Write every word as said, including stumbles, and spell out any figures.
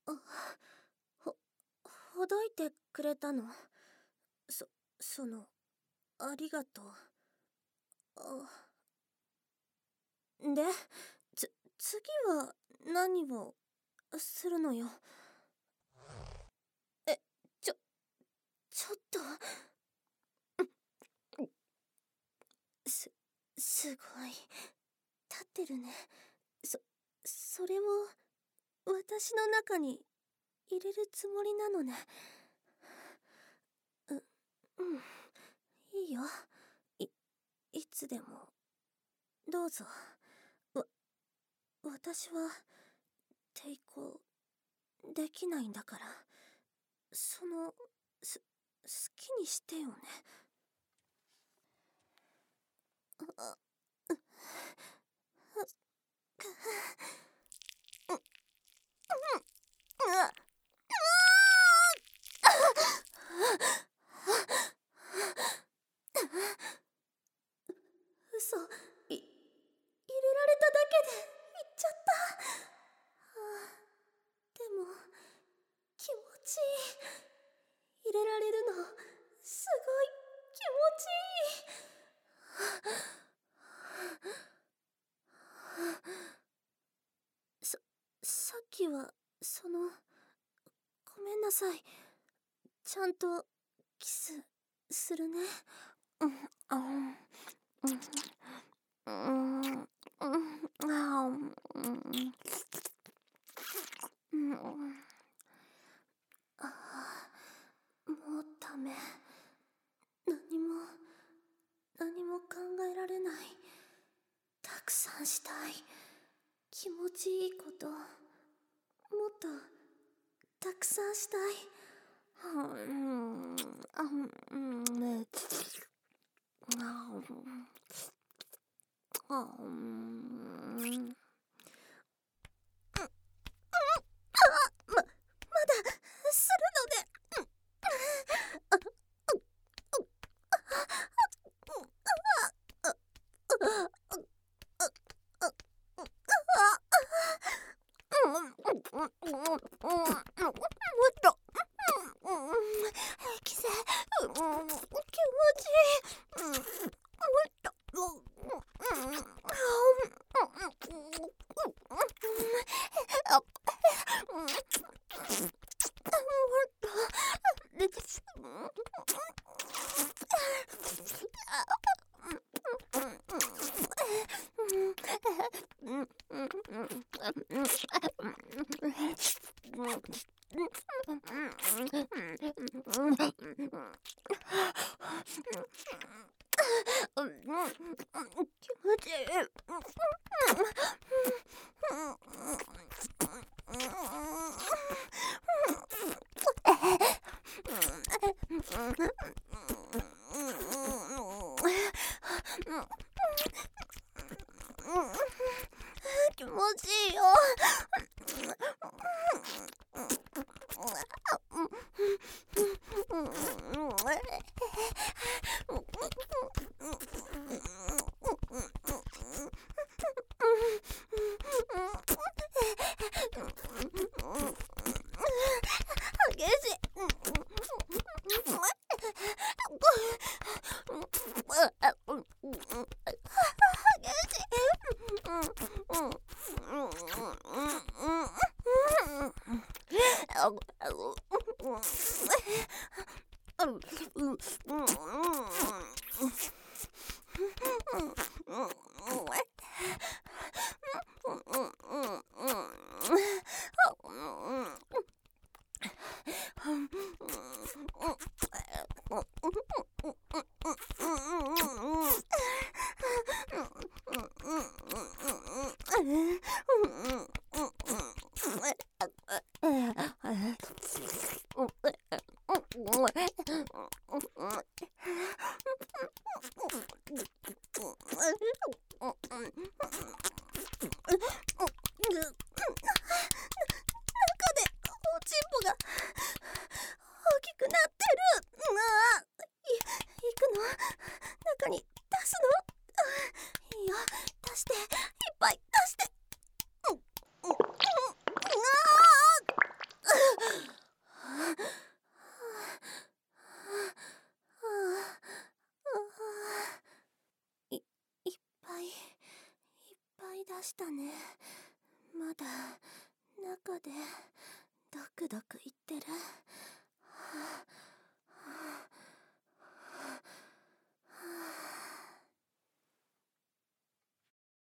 あ、ほ、ほどいてくれたの？そ、その、ありがとう。あ、で、つ、次は何をするのよ？え、ちょ、ちょっと。す、すごい。立ってるね。そ、それを私の中に入れるつもりなのね。う、うん。いいよ。い、いつでも。どうぞ。わ、私は抵抗できないんだから、その、す、好きにしてよね。あ、う、う、く、う、うん、うわ、嘘、い、入れられただけで言っちゃった。あ、でも、気持ちいい。入れられるの、すごい気持ちいい。さ、さっきは、その、ごめんなさい。ちゃんと、キス、するね。うん、あ、うん、うん、うん、うん、あ、うん、うん、あ、もうダメ。何も、何も考えられない。たくさんしたい。気持ちいいこと、もっと、たくさんしたい。うん、あ、うん、ね、あ、あ、うん。ま、まだ、するのね。もっと、キス、気持ちいい。もっと、気持ちいい。気持ちいいよ。激しい。 出したね。まだ中でドクドク言ってる。はあ、